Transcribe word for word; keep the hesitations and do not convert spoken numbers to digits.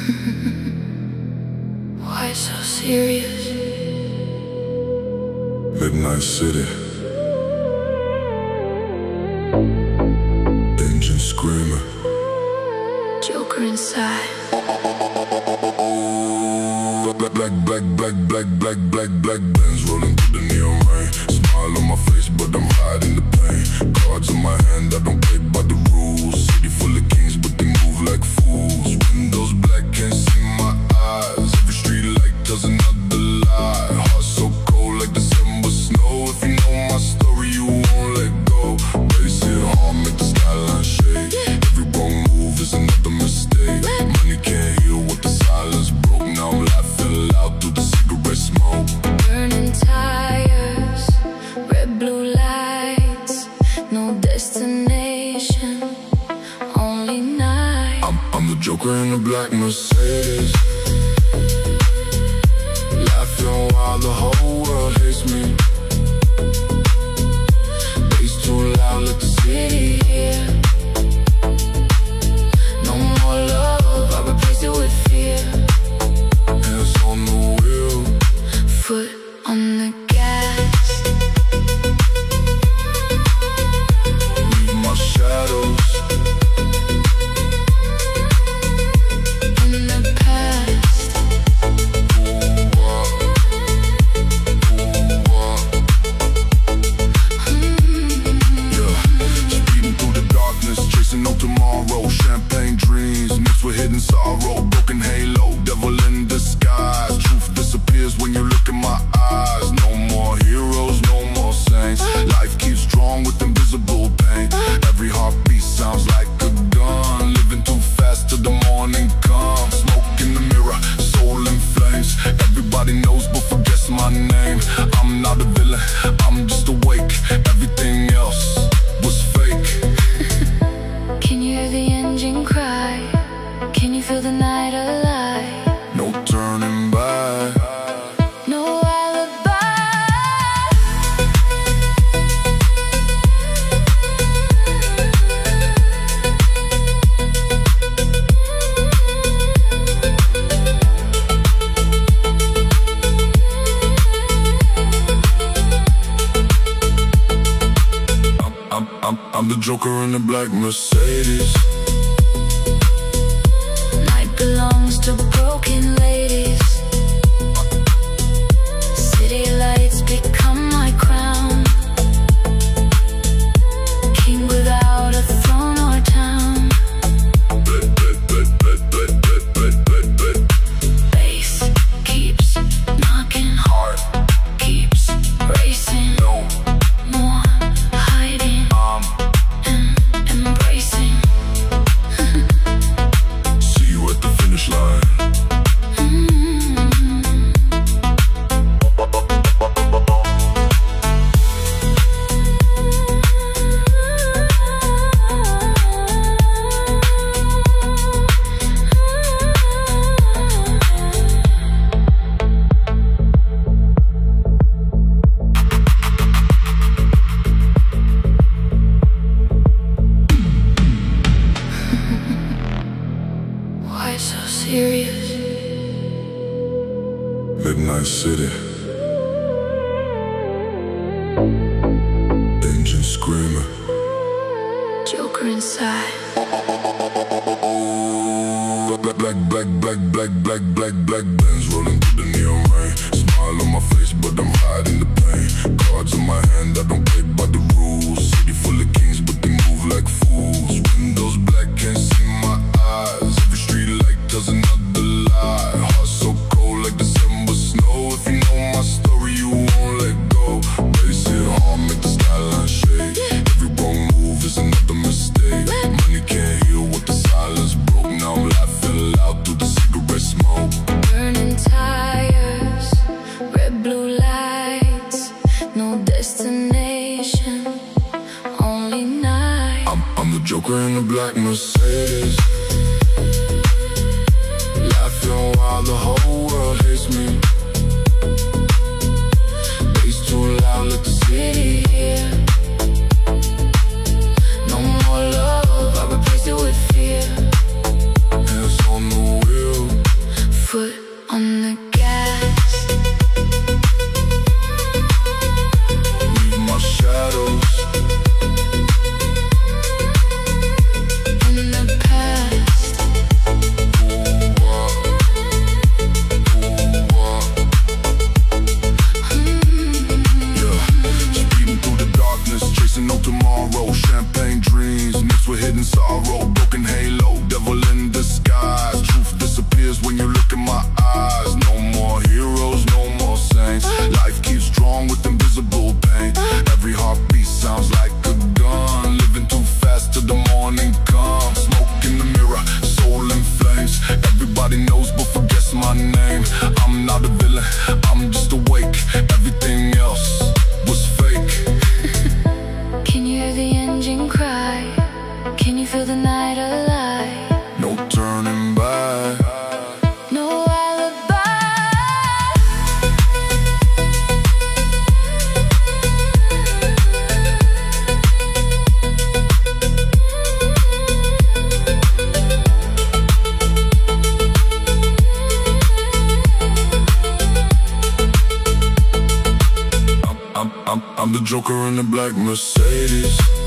Why so serious? Midnight City. Engine screaming. Joker inside. Black, black, black, black, black, black, black, black Benz rolling through the neon rain. Smile on my face, but I'm hiding the pain. Cards in my hand, I don't play by the rules. City full of kings, but they move like fools. Windows black, can't see my eyes. Every street light tells another lie. Heart so cold like December snow. If you know my story, you won't let go. Race it hard, make the skyline shake. Every wrong move is another mistake. Money can't heal what the silence broke. Now I'm laughing loud through the cigarette smoke. Burning tires, red blue lights, no destination, only night. I'm, I'm the Joker in the black Mercedes, laughing while the whole world hates me. Bass too loud, let the city hear. No more love, I replace it with fear. Hands on the wheel, Foot on the gas. leave my shadows In the past. Ooh, ah, ooh, ah. Yeah, speeding through the darkness, chasing no tomorrow. Champagne dreams mixed with hidden sorrow. Broken halo, devil in disguise. Truth disappears when you look in my eyes. No more heroes, no more saints. Life keeps strong with invisible pain. Every heartbeat sounds like a gun. Living too fast till the morning comes. Smoke in the mirror, soul in flames. Everybody knows but forgets my name. I'm not a villain, I'm just awake. Everything else was fake. Can you hear the engine cry? Can you feel the night alive? No turning back. No alibi. I'm, I'm, I'm, I'm the Joker in the black Mercedes. Night belongs to broken ladies. City lights become my crown. King without a throne or town. Bass keeps knocking, Heart, keeps racing. no, More hiding I'm and embracing. see you at the finish line. Why so serious? Midnight City. Engine screaming. Joker inside. Black, black, black, black, black, black, black, black Benz rolling through the neon rain. Smile on my face, but I'm hiding the pain. Cards in my hand, I don't play by the rules. City full of kings, but they move like fools. Windows black, can't see my eyes. Every street light tells another lie. Heart so cold like December snow. If you know my story, you won't let go. Race it hard, make the skyline shake. Every wrong move is another mistake. Money can't heal what the silence broke. Now I'm laughing loud through the cigarette smoke. Burning tires, red blue lights, no destination, only night. I'm, I'm the Joker in the black Mercedes, laughing while the whole world hates me. Bass too loud, let the city hear. No more love, I replace it with fear. Hands on the wheel, Joker in the black Mercedes.